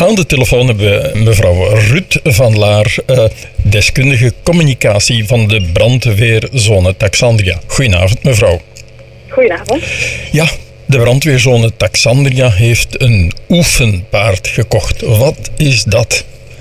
Aan de telefoon hebben we mevrouw Ruud van Laar, deskundige communicatie van de brandweerzone Taxandria. Goedenavond, mevrouw. Goedenavond. Ja, de brandweerzone Taxandria heeft een oefenpaard gekocht. Wat is dat?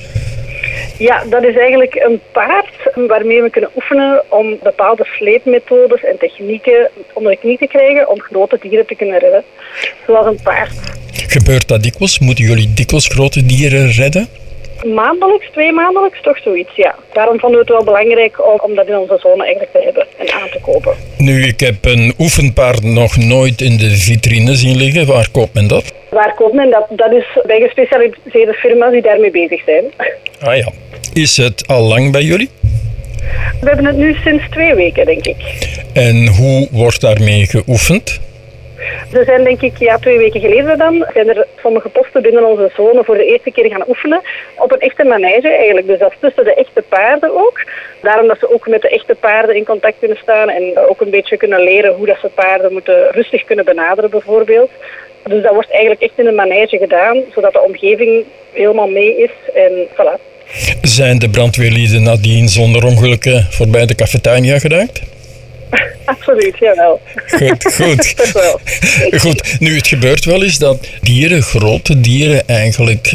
Ja, dat is eigenlijk een paard waarmee we kunnen oefenen om bepaalde sleepmethodes en technieken onder de knie te krijgen om grote dieren te kunnen redden. Zoals een paard. Gebeurt dat dikwijls? Moeten jullie dikwijls grote dieren redden? Maandelijks, 2 maandelijks, toch zoiets, ja. Daarom vonden we het wel belangrijk om dat in onze zone eigenlijk te hebben en aan te kopen. Nu, ik heb een oefenpaard nog nooit in de vitrine zien liggen. Waar koopt men dat? Waar koopt men dat? Dat is bij gespecialiseerde firma's die daarmee bezig zijn. Ah ja. Is het al lang bij jullie? We hebben het nu sinds 2 weken, denk ik. En hoe wordt daarmee geoefend? Er zijn denk ik 2 weken geleden dan, zijn er sommige posten binnen onze zone voor de eerste keer gaan oefenen op een echte manege eigenlijk. Dus dat is tussen de echte paarden ook. Daarom dat ze ook met de echte paarden in contact kunnen staan en ook een beetje kunnen leren hoe dat ze paarden moeten rustig kunnen benaderen bijvoorbeeld. Dus dat wordt eigenlijk echt in een manege gedaan, zodat de omgeving helemaal mee is en voilà. Zijn de brandweerlieden nadien zonder ongelukken voorbij de cafetaria geraakt? Absoluut, jawel. Goed. Dat wel. Goed, nu het gebeurt wel eens dat dieren, grote dieren, eigenlijk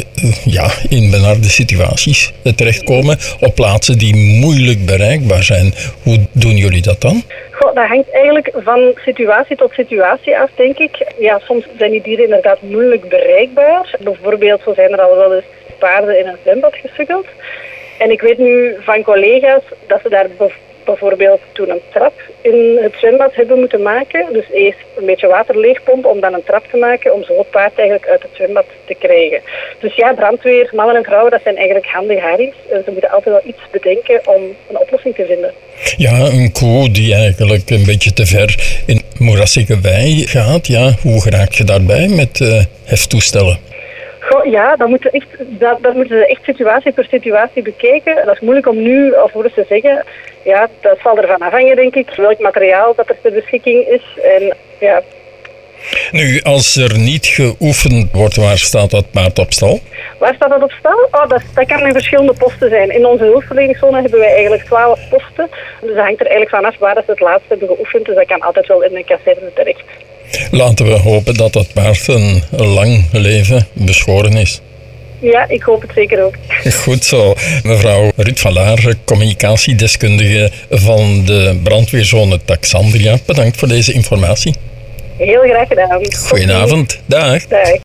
in benarde situaties terechtkomen op plaatsen die moeilijk bereikbaar zijn. Hoe doen jullie dat dan? Goh, dat hangt eigenlijk van situatie tot situatie af, denk ik. Ja, soms zijn die dieren inderdaad moeilijk bereikbaar. Bijvoorbeeld, zo zijn er al wel eens paarden in een zwembad gesukkeld. En ik weet nu van collega's dat ze daar bijvoorbeeld toen een trap in het zwembad hebben moeten maken. Dus eerst een beetje water leegpompen om dan een trap te maken om zo het paard eigenlijk uit het zwembad te krijgen. Dus ja, brandweer, mannen en vrouwen, dat zijn eigenlijk handige harries. En ze moeten altijd wel iets bedenken om een oplossing te vinden. Ja, een koe die eigenlijk een beetje te ver in moerassige wei gaat. Ja, hoe raak je daarbij met heftoestellen? Goh, ja, dat moeten ze echt situatie per situatie bekijken. Dat is moeilijk om nu alvorens te zeggen. Ja, dat zal ervan afhangen, denk ik, welk materiaal dat er ter beschikking is. En ja. Nu, als er niet geoefend wordt, waar staat dat paard op stal? Waar staat dat op stal? Dat kan in verschillende posten zijn. In onze hulpverleningszone hebben wij eigenlijk 12 posten. Dus dat hangt er eigenlijk vanaf waar ze het laatst hebben geoefend. Dus dat kan altijd wel in een kazerne terecht. Laten we hopen dat dat paard een lang leven beschoren is. Ja, ik hoop het zeker ook. Goed zo. Mevrouw Ruud van Laar, communicatiedeskundige van de brandweerzone Taxandria. Bedankt voor deze informatie. Heel graag gedaan. Goedenavond. Dag. Dag.